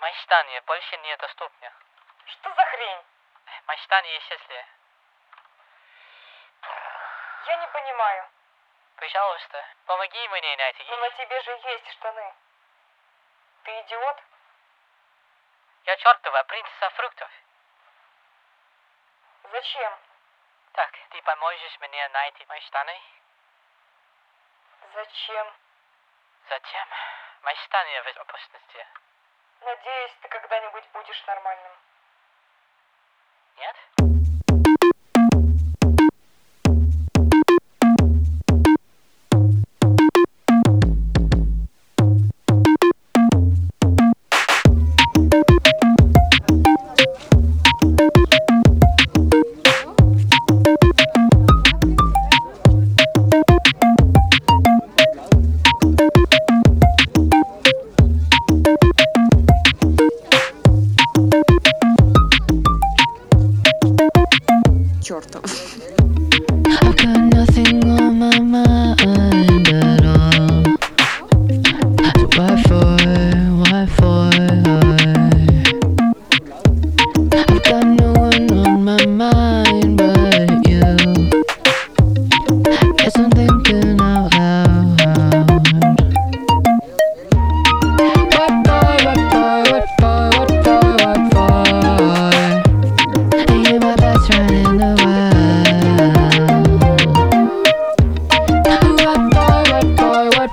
Мечтания больше недоступны. Что за хрень? Мечтания исчезли. Я не понимаю. Пожалуйста, помоги мне найти их. Но на тебе же есть штаны. Ты идиот? Я чертова принцесса фруктов. Зачем? Так, ты поможешь мне найти мои штаны? Зачем? Зачем? Мечтания в опасности. Надеюсь, ты когда-нибудь будешь нормальным. Нет? Чертов. I've got nothing on my mind at all. So why for? I've got no one on my mind but you. Guess I'm thinking out loud. What for? You're my best friend in the world. What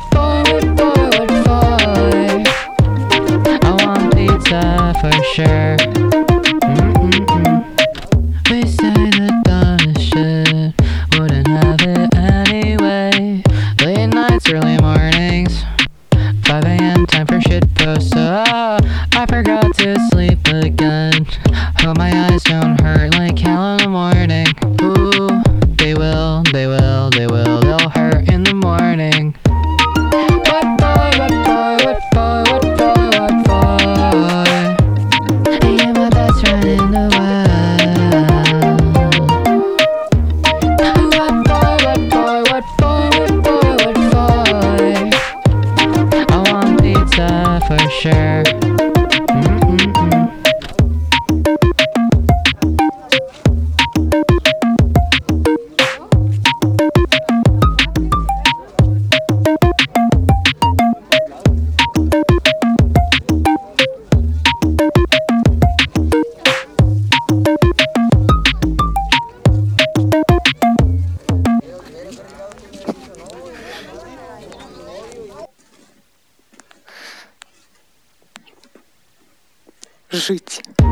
for? I want pizza for sure. We say the dumbest shit, wouldn't have it anyway. Late nights, early mornings, 5 a.m. time for shit posts. Oh, I forgot to sleep again. Hope my eyes don't hurt like hell in the morning. Ooh, they will, they'll hurt in the morning. What for? You're my best friend in the world. What for? I want pizza for sure. Жить.